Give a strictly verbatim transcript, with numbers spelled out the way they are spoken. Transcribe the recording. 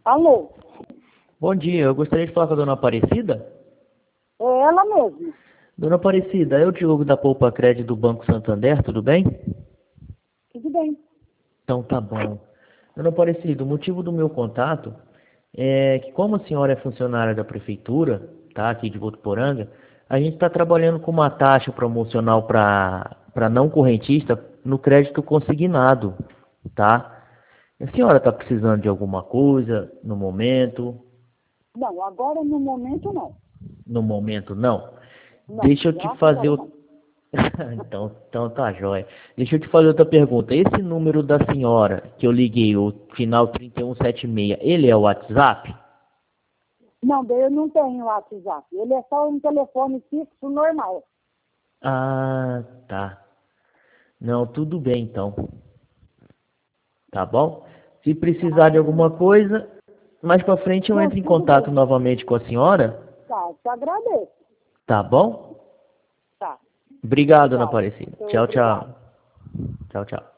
Alô? Bom dia, eu gostaria de falar com a dona Aparecida. É ela mesma. Dona Aparecida, é o Diogo da Poupa Crédito do Banco Santander, tudo bem? Tudo bem. Então tá bom. Dona Aparecida, o motivo do meu contato é que como a senhora é funcionária da prefeitura, tá, aqui de Votuporanga, a gente está trabalhando com uma taxa promocional para para não correntista no crédito consignado, tá? A senhora está precisando de alguma coisa no momento? Não, agora no momento não. No momento não. Não, Deixa eu te graças a fazer Deus o... não. então, então tá jóia. Deixa eu te fazer outra pergunta. Esse número da senhora que eu liguei, o final trinta e um setenta e seis, ele é o WhatsApp? Não, daí eu não tenho WhatsApp. Ele é só um telefone fixo normal. Ah, tá. Não, tudo bem então. Tá bom? Se precisar de Ah, alguma coisa, mais pra frente eu não, entro em tudo contato bem. novamente com a senhora. Tá, te agradeço. Tá bom? Tá, Obrigado, Ana tchau. Aparecida. Muito Tchau, obrigado. tchau. Tchau, tchau.